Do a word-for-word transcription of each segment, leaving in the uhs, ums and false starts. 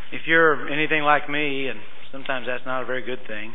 If you're anything like me, and sometimes that's not a very good thing,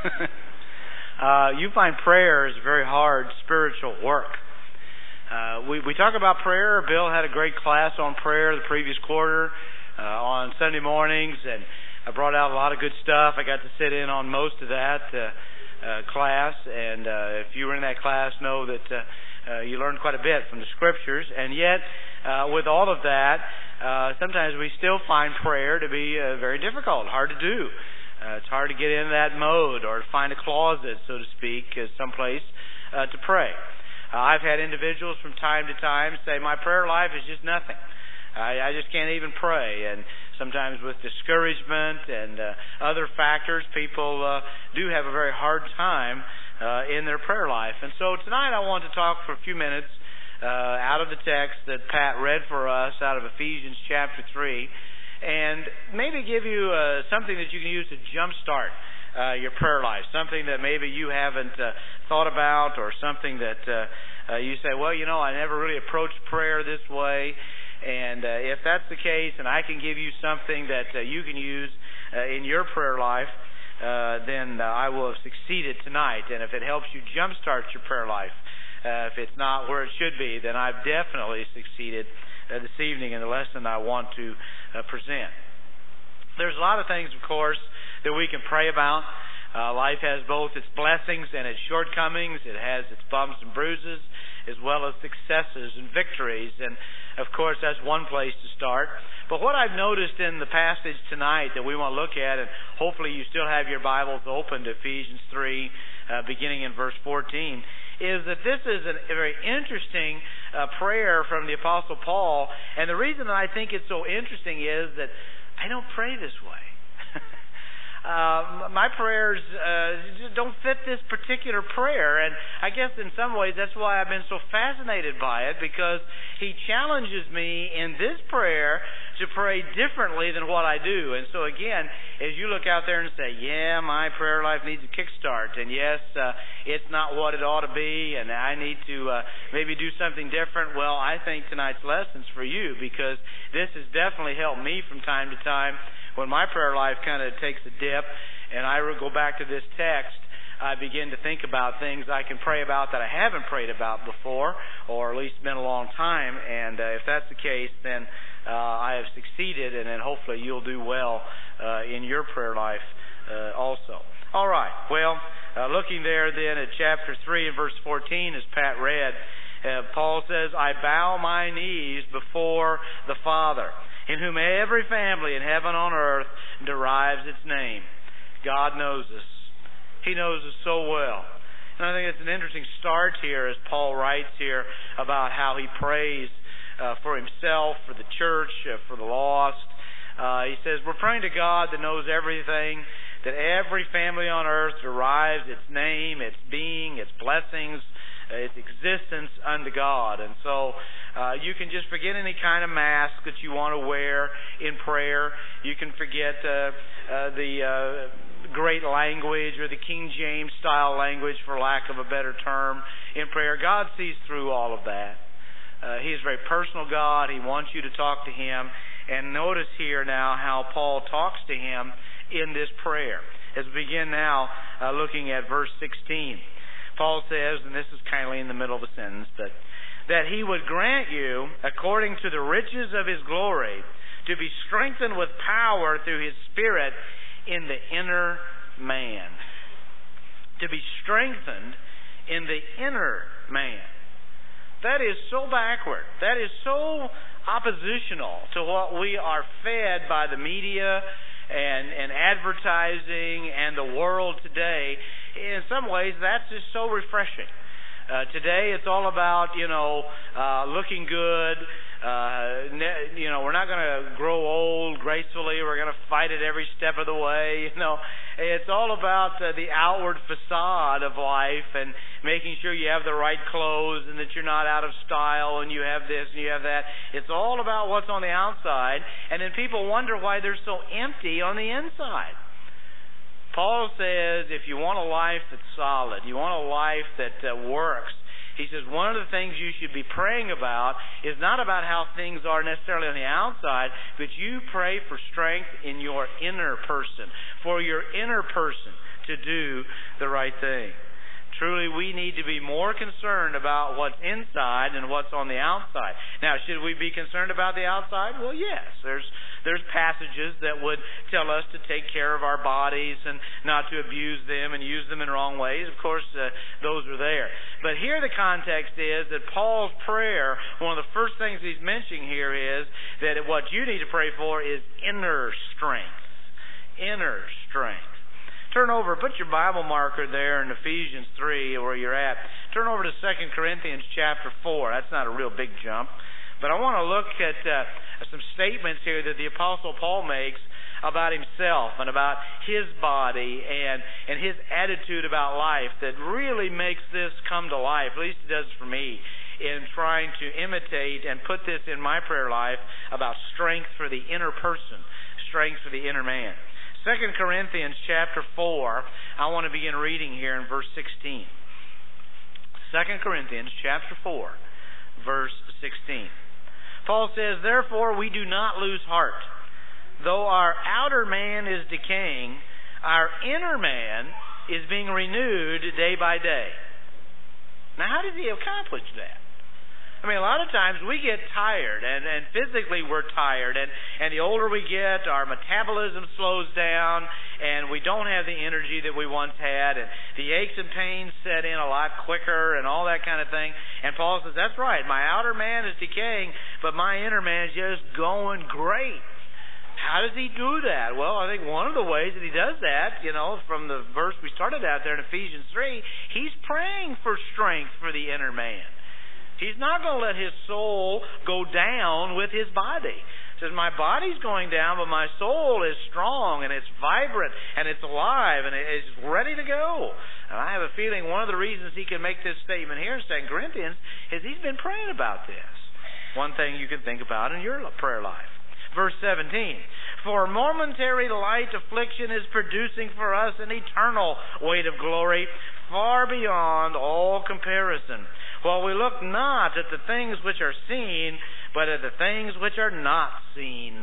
uh, you find prayer is very hard spiritual work. Uh, we, we talk about prayer. Bill had a great class on prayer the previous quarter uh, on Sunday mornings, and I brought out a lot of good stuff. I got to sit in on most of that uh, uh, class, and uh, if you were in that class, know that uh, uh, you learned quite a bit from the Scriptures. And yet, uh, with all of that, uh, sometimes we still find prayer to be uh, very difficult, hard to do. Uh, it's hard to get into that mode or to find a closet, so to speak, uh, someplace uh, to pray. Uh, I've had individuals from time to time say, my prayer life is just nothing. I, I just can't even pray. And sometimes with discouragement and uh, other factors, people uh, do have a very hard time uh, in their prayer life. And so tonight I want to talk for a few minutes uh, out of the text that Pat read for us out of Ephesians chapter three, and maybe give you uh, something that you can use to jumpstart Uh, your prayer life, something that maybe you haven't uh, thought about, or something that uh, uh, you say, well, you know, I never really approached prayer this way. And uh, if that's the case, and I can give you something that uh, you can use uh, in your prayer life, uh, then uh, I will have succeeded tonight. And if it helps you jumpstart your prayer life, uh, if it's not where it should be, then I've definitely succeeded uh, this evening in the lesson I want to uh, present. There's a lot of things, of course, that we can pray about. Uh, life has both its blessings and its shortcomings. It has its bumps and bruises, as well as successes and victories. And, of course, that's one place to start. But what I've noticed in the passage tonight that we want to look at, and hopefully you still have your Bibles open to Ephesians three, uh, beginning in verse fourteen, is that this is an, a very interesting uh, prayer from the Apostle Paul. And the reason that I think it's so interesting is that I don't pray this way. Uh, my prayers uh, just don't fit this particular prayer, and I guess in some ways that's why I've been so fascinated by it, because he challenges me in this prayer to pray differently than what I do. And so again, as you look out there and say, yeah, my prayer life needs a kickstart, and yes, uh, it's not what it ought to be, and I need to uh, maybe do something different, well, I think tonight's lesson's for you, because this has definitely helped me from time to time. When my prayer life kind of takes a dip and I go back to this text, I begin to think about things I can pray about that I haven't prayed about before, or at least been a long time. And uh, if that's the case, then uh, I have succeeded, and then hopefully you'll do well uh, in your prayer life uh, also. All right. Well, uh, looking there then at chapter three and verse fourteen, as Pat read, uh, Paul says, I bow my knees before the Father, in whom every family in heaven on earth derives its name. God knows us. He knows us so well. And I think it's an interesting start here as Paul writes here about how he prays uh, for himself, for the church, uh, for the lost. Uh, he says, we're praying to God that knows everything, that every family on earth derives its name, its being, its blessings, its existence unto God. And so uh, you can just forget any kind of mask that you want to wear in prayer. You can forget uh, uh, the uh, great language or the King James style language, for lack of a better term, in prayer. God sees through all of that. Uh, he is a very personal God. He wants you to talk to Him. And notice here now how Paul talks to Him in this prayer. As we begin now uh, looking at verse sixteen. Paul says, and this is kindly in the middle of a sentence, but that He would grant you, according to the riches of His glory, to be strengthened with power through His Spirit in the inner man. To be strengthened in the inner man. That is so backward. That is so oppositional to what we are fed by the media and, and advertising and the world today. In some ways, that's just so refreshing. Uh, today, it's all about, you know, uh, looking good. Uh, ne- you know, we're not going to grow old gracefully. We're going to fight it every step of the way. You know, it's all about uh, the outward facade of life and making sure you have the right clothes and that you're not out of style and you have this and you have that. It's all about what's on the outside, and then people wonder why they're so empty on the inside. Paul says if you want a life that's solid, you want a life that uh, works, He says one of the things you should be praying about is not about how things are necessarily on the outside, but you pray for strength in your inner person, for your inner person to do the right thing. Truly, we need to be more concerned about what's inside than what's on the outside. Now, should we be concerned about the outside? Well, yes. There's there's passages that would tell us to take care of our bodies and not to abuse them and use them in wrong ways. Of course, uh, those are there. But here the context is that Paul's prayer, one of the first things he's mentioning here is that what you need to pray for is inner strength. Inner strength. Turn over, put your Bible marker there in Ephesians three, where you're at. Turn over to Second Corinthians chapter four. That's not a real big jump. But I want to look at uh, some statements here that the Apostle Paul makes about himself and about his body and, and his attitude about life that really makes this come to life. At least it does for me, in trying to imitate and put this in my prayer life about strength for the inner person, strength for the inner man. Second Corinthians chapter four, I want to begin reading here in verse sixteen. Second Corinthians chapter four, verse sixteen. Paul says, "Therefore we do not lose heart. Though our outer man is decaying, our inner man is being renewed day by day." Now, how does he accomplish that? I mean, a lot of times we get tired, and, and physically we're tired, and, and the older we get, our metabolism slows down, and we don't have the energy that we once had, and the aches and pains set in a lot quicker, and all that kind of thing. And Paul says, that's right, my outer man is decaying, but my inner man is just going great. How does he do that? Well, I think one of the ways that he does that, you know, from the verse we started out there in Ephesians three, he's praying for strength for the inner man. He's not going to let his soul go down with his body. He says, my body's going down, but my soul is strong, and it's vibrant, and it's alive, and it's ready to go. And I have a feeling one of the reasons he can make this statement here in Second Corinthians is he's been praying about this. One thing you can think about in your prayer life. Verse seventeen, "For momentary light affliction is producing for us an eternal weight of glory, far beyond all comparison. While we look not at the things which are seen, but at the things which are not seen."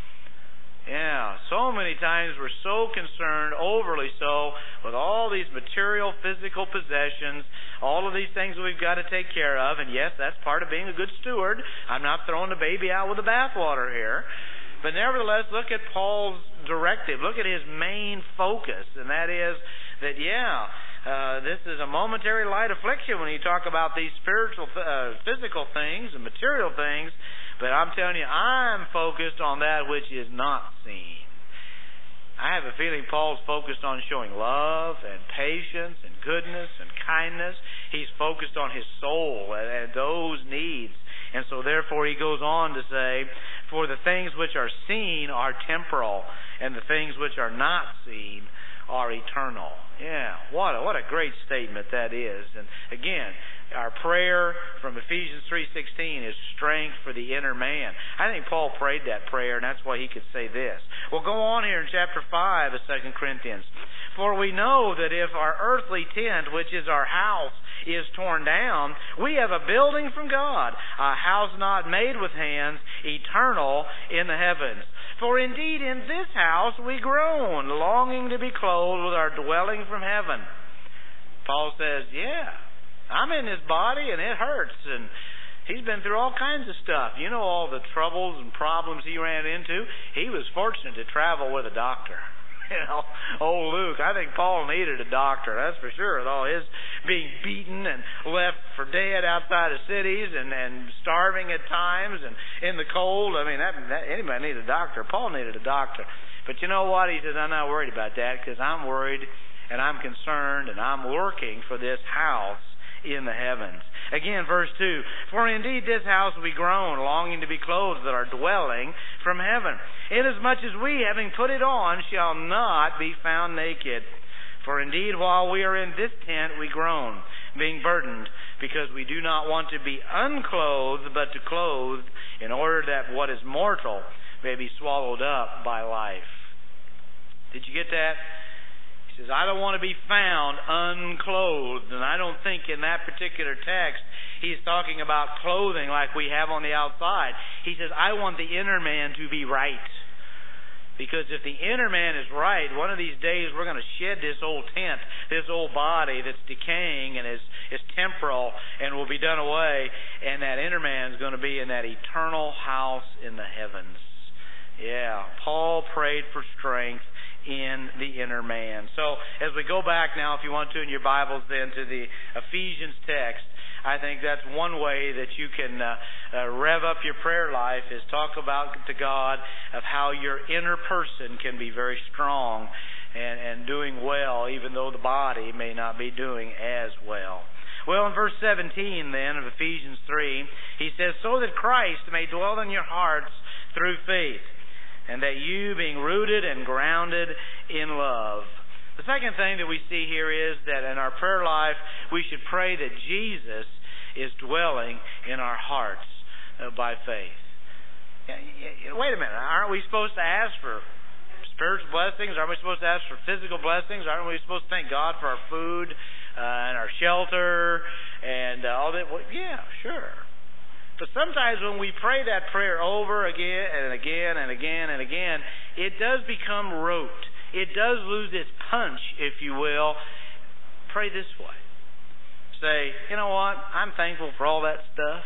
Yeah, so many times we're so concerned, overly so, with all these material, physical possessions, all of these things that we've got to take care of. And yes, that's part of being a good steward. I'm not throwing the baby out with the bathwater here. But nevertheless, look at Paul's directive. Look at his main focus, and that is that, yeah, Uh, this is a momentary light affliction when you talk about these spiritual, uh, physical things and material things. But I'm telling you, I'm focused on that which is not seen. I have a feeling Paul's focused on showing love and patience and goodness and kindness. He's focused on his soul and, and those needs. And so therefore he goes on to say, "For the things which are seen are temporal, and the things which are not seen are eternal." Yeah, what a, what a great statement that is. And again, our prayer from Ephesians three sixteen is strength for the inner man. I think Paul prayed that prayer, and that's why he could say this. Well, go on here in chapter five of Second Corinthians. "For we know that if our earthly tent, which is our house, is torn down, we have a building from God, a house not made with hands, eternal in the heavens. For indeed in this house we groan, longing to be clothed with our dwelling from heaven." Paul says, yeah, I'm in this body and it hurts, and he's been through all kinds of stuff. You know all the troubles and problems he ran into. He was fortunate to travel with a doctor. You know, old Luke, I think Paul needed a doctor, that's for sure, with all his being beaten and left for dead outside of cities and, and starving at times and in the cold. I mean, that, that, anybody needed a doctor. Paul needed a doctor. But you know what? He says, I'm not worried about that because I'm worried and I'm concerned and I'm working for this house in the heavens. Again, verse two, "For indeed this house we groan, longing to be clothed with our dwelling from heaven. Inasmuch as we, having put it on, shall not be found naked. For indeed, while we are in this tent, we groan, being burdened, because we do not want to be unclothed, but to clothe, in order that what is mortal may be swallowed up by life." Did you get that? He He says, I don't want to be found unclothed. And I don't think in that particular text he's talking about clothing like we have on the outside. He says, I want the inner man to be right. Because if the inner man is right, one of these days we're going to shed this old tent, this old body that's decaying and is, is temporal and will be done away. And that inner man is going to be in that eternal house in the heavens. Yeah, Paul prayed for strength in the inner man. So as we go back now, if you want to, in your Bibles then to the Ephesians text, I think that's one way that you can uh, uh, rev up your prayer life, is talk about to God of how your inner person can be very strong and, and doing well, even though the body may not be doing as well. Well, in verse seventeen then of Ephesians three, he says, so that Christ may dwell in your hearts through faith, and that you, being rooted and grounded in love. The second thing that we see here is that in our prayer life, we should pray that Jesus is dwelling in our hearts uh, by faith. Wait a minute. Aren't we supposed to ask for spiritual blessings? Aren't we supposed to ask for physical blessings? Aren't we supposed to thank God for our food uh, and our shelter and uh, all that? Well, yeah, sure. But sometimes when we pray that prayer over again and again and again and again, it does become rote. It does lose its punch, if you will. Pray this way. Say, you know what? I'm thankful for all that stuff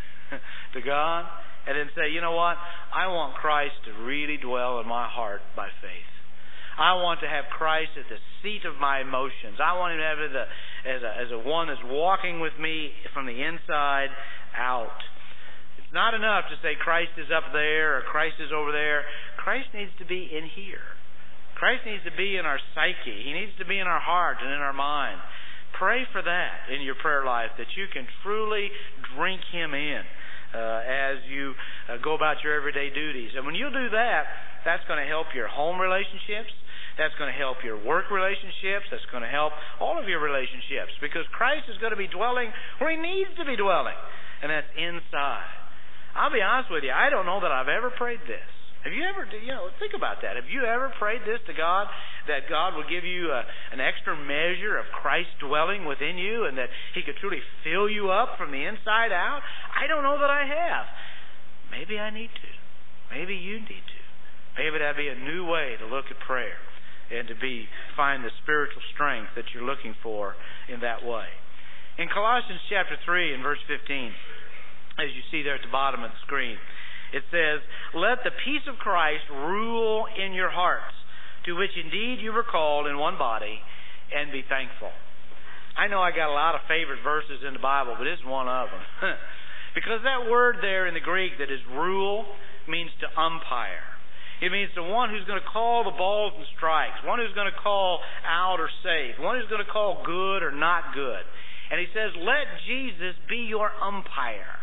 to God. And then say, you know what? I want Christ to really dwell in my heart by faith. I want to have Christ at the seat of my emotions. I want Him to have it as a, as a, as a one that's walking with me from the inside out. It's not enough to say Christ is up there or Christ is over there. Christ needs to be in here. Christ needs to be in our psyche. He needs to be in our heart and in our mind. Pray for that in your prayer life, that you can truly drink Him in uh, as you uh, go about your everyday duties. And when you do that, that's going to help your home relationships. That's going to help your work relationships. That's going to help all of your relationships, because Christ is going to be dwelling where He needs to be dwelling, and that's inside. I'll be honest with you, I don't know that I've ever prayed this. Have you ever, you know, think about that. Have you ever prayed this to God, that God will give you a, an extra measure of Christ dwelling within you and that He could truly fill you up from the inside out? I don't know that I have. Maybe I need to. Maybe you need to. Maybe that'd be a new way to look at prayer and to be find the spiritual strength that you're looking for in that way. In Colossians chapter three and verse fifteen, as you see there at the bottom of the screen, it says, let the peace of Christ rule in your hearts, to which indeed you were called in one body, and be thankful. I know I got a lot of favorite verses in the Bible, but this is one of them. Because that word there in the Greek that is rule means to umpire. It means the one who's going to call the balls and strikes, one who's going to call out or safe, one who's going to call good or not good. And he says, let Jesus be your umpire.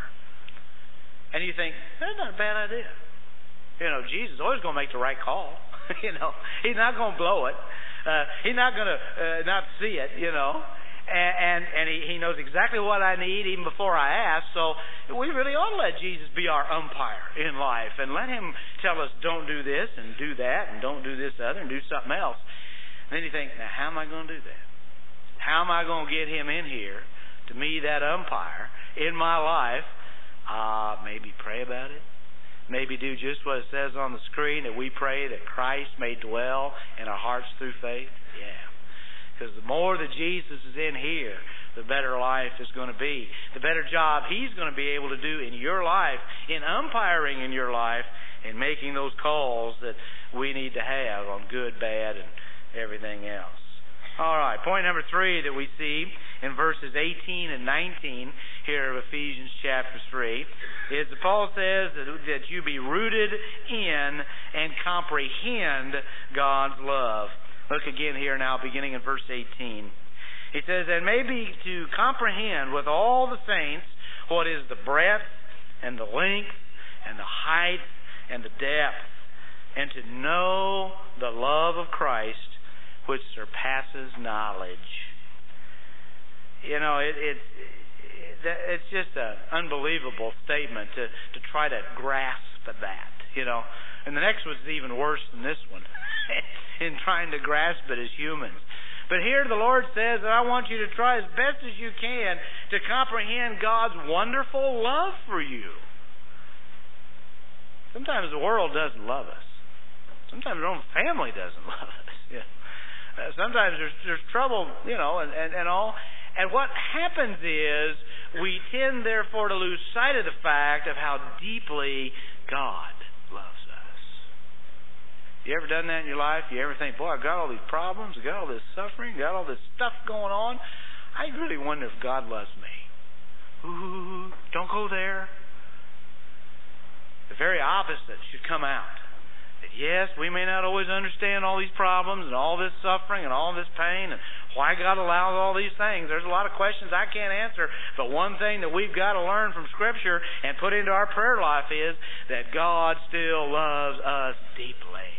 And you think, that's not a bad idea. You know, Jesus is always going to make the right call. you know, He's not going to blow it. Uh, he's not going to uh, not see it, you know. And, and, and he, he knows exactly what I need even before I ask. So we really ought to let Jesus be our umpire in life and let Him tell us, don't do this and do that and don't do this other and do something else. And then you think, now how am I going to do that? How am I going to get Him in here to be that umpire in my life? Uh, maybe pray about it. Maybe do just what it says on the screen, that we pray that Christ may dwell in our hearts through faith. Yeah. Because the more that Jesus is in here, the better life is going to be. The better job He's going to be able to do in your life, in umpiring in your life, and making those calls that we need to have on good, bad, and everything else. All right, point number three that we see in verses eighteen and nineteen here of Ephesians chapter three is that Paul says that, that you be rooted in and comprehend God's love. Look again here now, beginning in verse eighteen. He says, and maybe to comprehend with all the saints what is the breadth and the length and the height and the depth, and to know the love of Christ, which surpasses knowledge. You know, it, it, it it's just an unbelievable statement to, to try to grasp that, you know. And the next one's even worse than this one. in trying to grasp it as humans. But here the Lord says that I want you to try as best as you can to comprehend God's wonderful love for you. Sometimes the world doesn't love us. Sometimes our own family doesn't love us. Yeah. Uh, sometimes there's, there's trouble, you know, and, and, and all. And what happens is we tend, therefore, to lose sight of the fact of how deeply God loves us. You ever done that in your life? You ever think, boy, I've got all these problems, I've got all this suffering, I've got all this stuff going on. I really wonder if God loves me. Ooh, don't go there. The very opposite should come out. That yes, we may not always understand all these problems and all this suffering and all this pain and why God allows all these things. There's a lot of questions I can't answer, but one thing that we've got to learn from Scripture and put into our prayer life is that God still loves us deeply.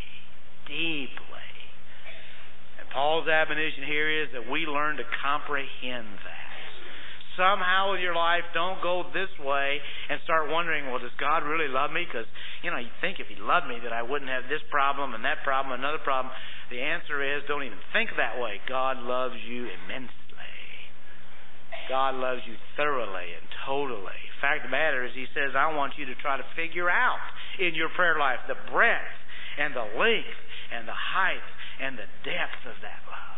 Deeply. And Paul's admonition here is that we learn to comprehend that. Somehow with your life, don't go this way and start wondering, well, does God really love me? Because, you know, you'd think if He loved me that I wouldn't have this problem and that problem and another problem. The answer is, don't even think that way. God loves you immensely. God loves you thoroughly and totally. The fact of the matter is, He says, I want you to try to figure out in your prayer life the breadth and the length and the height and the depth of that love.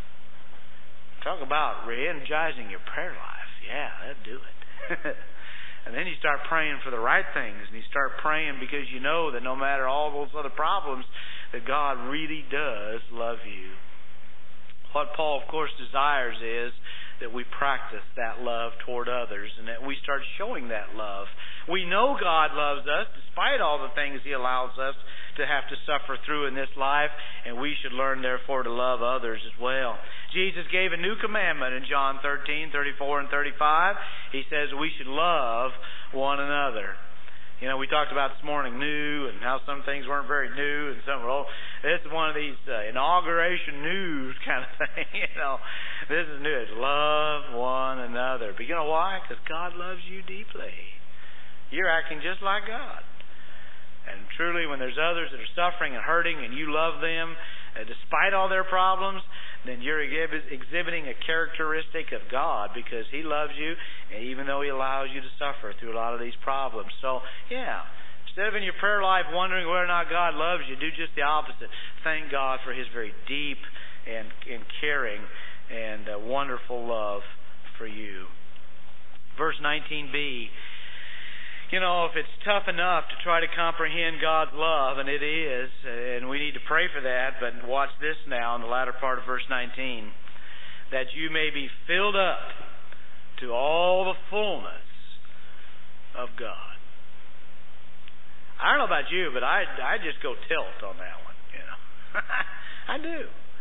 Talk about re-energizing your prayer life. Yeah, that'd do it. And then you start praying for the right things, and you start praying because you know that no matter all those other problems, that God really does love you. What Paul, of course, desires is that we practice that love toward others and that we start showing that love. We know God loves us despite all the things He allows us to have to suffer through in this life, and we should learn, therefore, to love others as well. Jesus gave a new commandment in John thirteen, thirty-four, and thirty-five. He says we should love one another. You know, we talked about this morning new and how some things weren't very new and some were old. This is one of these uh, inauguration news kind of thing. You know, this is new. It's love one another. But you know why? Because God loves you deeply. You're acting just like God. And truly, when there's others that are suffering and hurting and you love them, uh, despite all their problems, then you're exhibiting a characteristic of God because He loves you, even though He allows you to suffer through a lot of these problems. So, yeah, instead of in your prayer life wondering whether or not God loves you, do just the opposite. Thank God for His very deep and, and caring and uh, wonderful love for you. Verse nineteen b. You know, if it's tough enough to try to comprehend God's love, and it is, and we need to pray for that, but watch this now in the latter part of verse nineteen, that you may be filled up to all the fullness of God. I don't know about you, but I, I just go tilt on that one, you know. I do.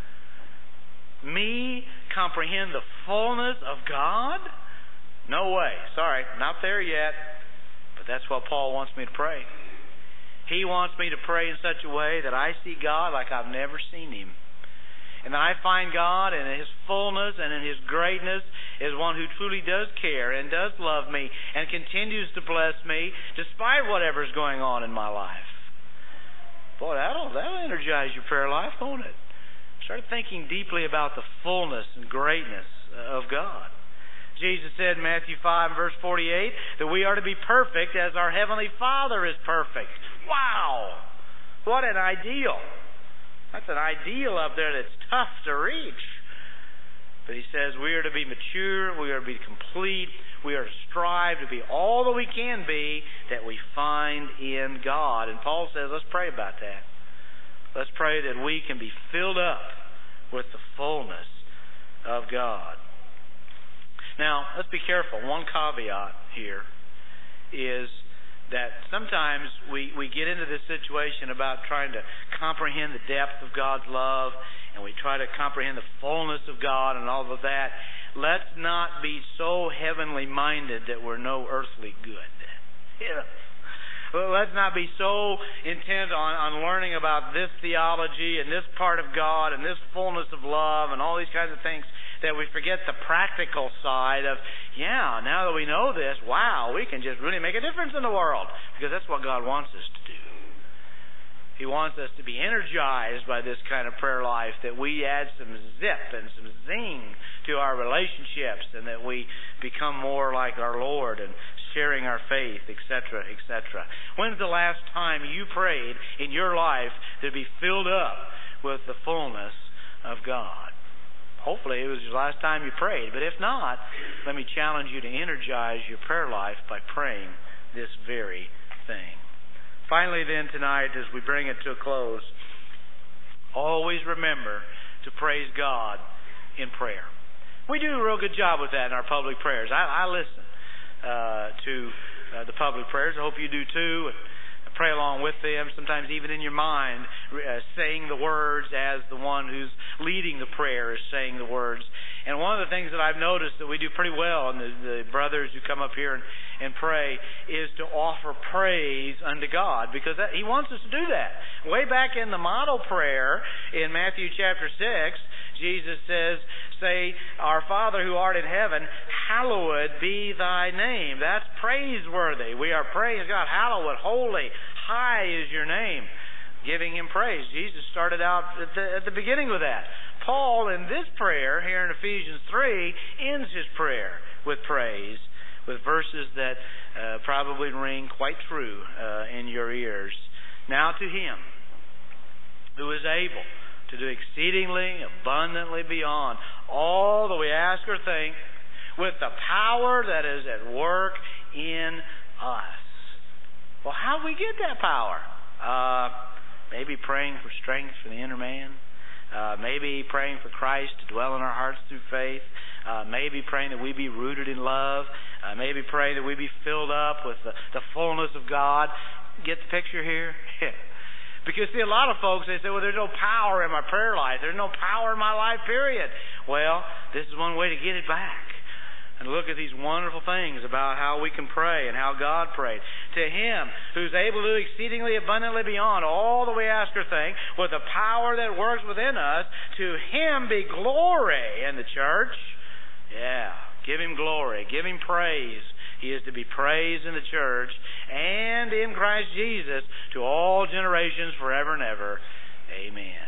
Me comprehend the fullness of God? No way. Sorry, not there yet. But that's what Paul wants me to pray. He wants me to pray in such a way that I see God like I've never seen Him. And that I find God in His fullness and in His greatness as one who truly does care and does love me and continues to bless me despite whatever's going on in my life. Boy, that'll, that'll energize your prayer life, won't it? Start thinking deeply about the fullness and greatness of God. Jesus said in Matthew five and verse forty-eight that we are to be perfect as our Heavenly Father is perfect. Wow! What an ideal. That's an ideal up there that's tough to reach. But He says we are to be mature, we are to be complete, we are to strive to be all that we can be that we find in God. And Paul says, let's pray about that. Let's pray that we can be filled up with the fullness of God. Now, let's be careful. One caveat here is that sometimes we, we get into this situation about trying to comprehend the depth of God's love, and we try to comprehend the fullness of God and all of that. Let's not be so heavenly minded that we're no earthly good. You know? Well, let's not be so intent on, on learning about this theology and this part of God and this fullness of love and all these kinds of things that we forget the practical side of, yeah, now that we know this, wow, we can just really make a difference in the world. Because that's what God wants us to do. He wants us to be energized by this kind of prayer life, that we add some zip and some zing to our relationships, and that we become more like our Lord and sharing our faith, et cetera, et cetera. When's the last time you prayed in your life to be filled up with the fullness of God? Hopefully it was the last time you prayed. But if not, let me challenge you to energize your prayer life by praying this very thing. Finally then tonight, as we bring it to a close, always remember to praise God in prayer. We do a real good job with that in our public prayers. I, I listen uh, to uh, the public prayers. I hope you do too. And pray along with them, sometimes even in your mind, uh, saying the words as the one who's leading the prayer is saying the words. And one of the things that I've noticed that we do pretty well, and the, the brothers who come up here and, and pray, is to offer praise unto God, because that, He wants us to do that. Way back in the model prayer in Matthew chapter six, Jesus says, say, Our Father who art in heaven, hallowed be thy name. That's praiseworthy. We are praising God. Hallowed, holy, high is your name. Giving Him praise. Jesus started out at the, at the beginning with that. Paul, in this prayer, here in Ephesians three, ends his prayer with praise, with verses that uh, probably ring quite true uh, in your ears. Now to Him who is able to do exceedingly abundantly beyond all that we ask or think, with the power that is at work in us. Well, how do we get that power? Uh, maybe praying for strength for the inner man. Uh, maybe praying for Christ to dwell in our hearts through faith. Uh, maybe praying that we be rooted in love. Uh, maybe praying that we be filled up with the, the fullness of God. Get the picture here? Yeah. Because, see, a lot of folks, they say, well, there's no power in my prayer life. There's no power in my life, period. Well, this is one way to get it back. And look at these wonderful things about how we can pray and how God prayed. To Him who's able to do exceedingly abundantly beyond all that we ask or think, with the power that works within us, to Him be glory in the church. Yeah, give Him glory, give Him praise. He is to be praised in the church and in Christ Jesus to all generations forever and ever. Amen.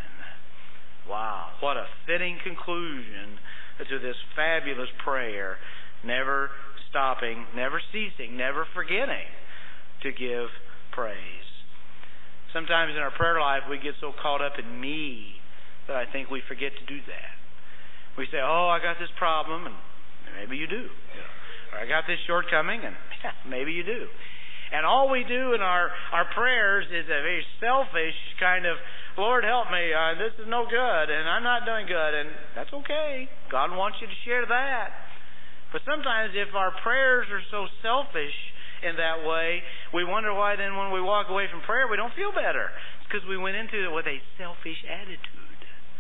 Wow, what a fitting conclusion to this fabulous prayer. Never stopping, never ceasing, never forgetting to give praise. Sometimes in our prayer life we get so caught up in me that I think we forget to do that. We say, oh, I got this problem, and maybe you do. Or I got this shortcoming, and yeah, maybe you do. And all we do in our, our prayers is a very selfish kind of, Lord, help me, uh, this is no good, and I'm not doing good, and that's okay. God wants you to share that. But sometimes if our prayers are so selfish in that way, we wonder why then when we walk away from prayer we don't feel better. It's because we went into it with a selfish attitude.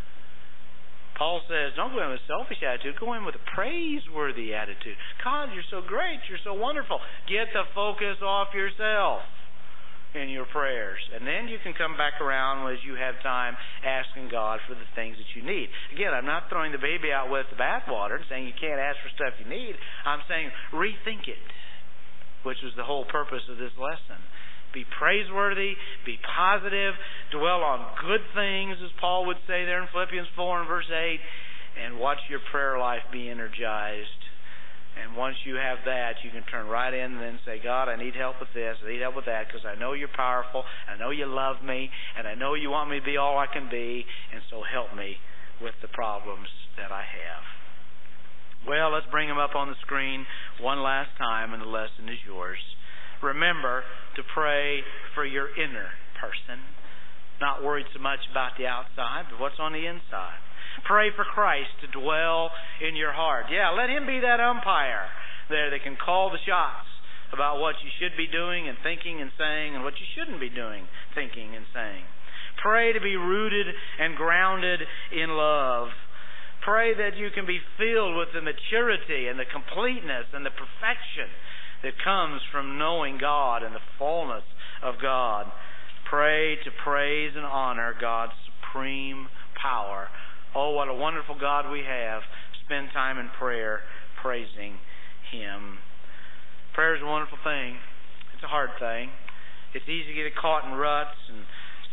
Paul says, don't go in with a selfish attitude, go in with a praiseworthy attitude. God, you're so great, you're so wonderful. Get the focus off yourself in your prayers. And then you can come back around as you have time asking God for the things that you need. Again, I'm not throwing the baby out with the bathwater and saying you can't ask for stuff you need. I'm saying rethink it, which was the whole purpose of this lesson. Be praiseworthy, be positive, dwell on good things, as Paul would say there in Philippians four and verse eight, and watch your prayer life be energized. And once you have that, you can turn right in and then say, God, I need help with this, I need help with that, because I know you're powerful, I know you love me, and I know you want me to be all I can be, and so help me with the problems that I have. Well, let's bring them up on the screen one last time, and the lesson is yours. Remember to pray for your inner person. Not worried so much about the outside, but what's on the inside. Pray for Christ to dwell in your heart. Yeah, let Him be that umpire there that can call the shots about what you should be doing and thinking and saying and what you shouldn't be doing, thinking and saying. Pray to be rooted and grounded in love. Pray that you can be filled with the maturity and the completeness and the perfection that comes from knowing God and the fullness of God. Pray to praise and honor God's supreme power. Oh, what a wonderful God we have. Spend time in prayer praising Him. Prayer is a wonderful thing. It's a hard thing. It's easy to get caught in ruts and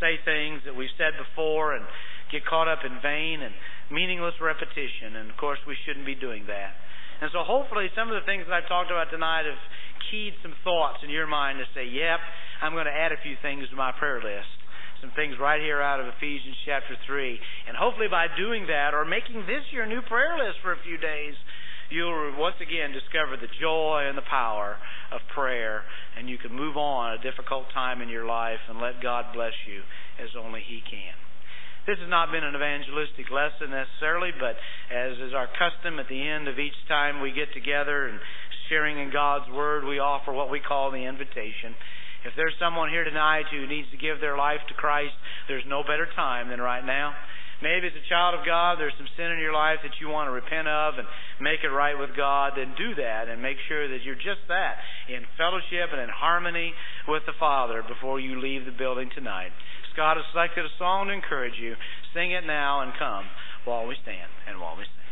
say things that we've said before and get caught up in vain and meaningless repetition. And, of course, we shouldn't be doing that. And so hopefully some of the things that I've talked about tonight have keyed some thoughts in your mind to say, yep, I'm going to add a few things to my prayer list. Some things right here out of Ephesians chapter three. And hopefully by doing that or making this your new prayer list for a few days, you'll once again discover the joy and the power of prayer, and you can move on a difficult time in your life and let God bless you as only He can. This has not been an evangelistic lesson necessarily, but as is our custom at the end of each time we get together and sharing in God's Word, we offer what we call the invitation. If there's someone here tonight who needs to give their life to Christ, there's no better time than right now. Maybe as a child of God, there's some sin in your life that you want to repent of and make it right with God, then do that and make sure that you're just that, in fellowship and in harmony with the Father before you leave the building tonight. Scott has selected a song to encourage you. Sing it now and come while we stand and while we sing.